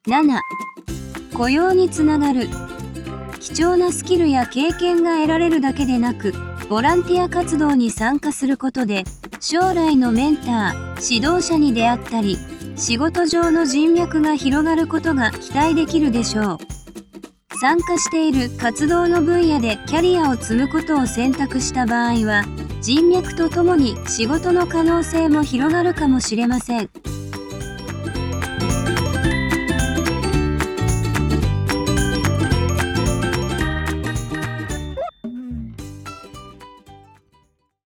7、雇用につながる。貴重なスキルや経験が得られるだけでなく、ボランティア活動に参加することで、将来のメンター、指導者に出会ったり、仕事上の人脈が広がることが期待できるでしょう。参加している活動の分野でキャリアを積むことを選択した場合は、人脈とともに仕事の可能性も広がるかもしれません。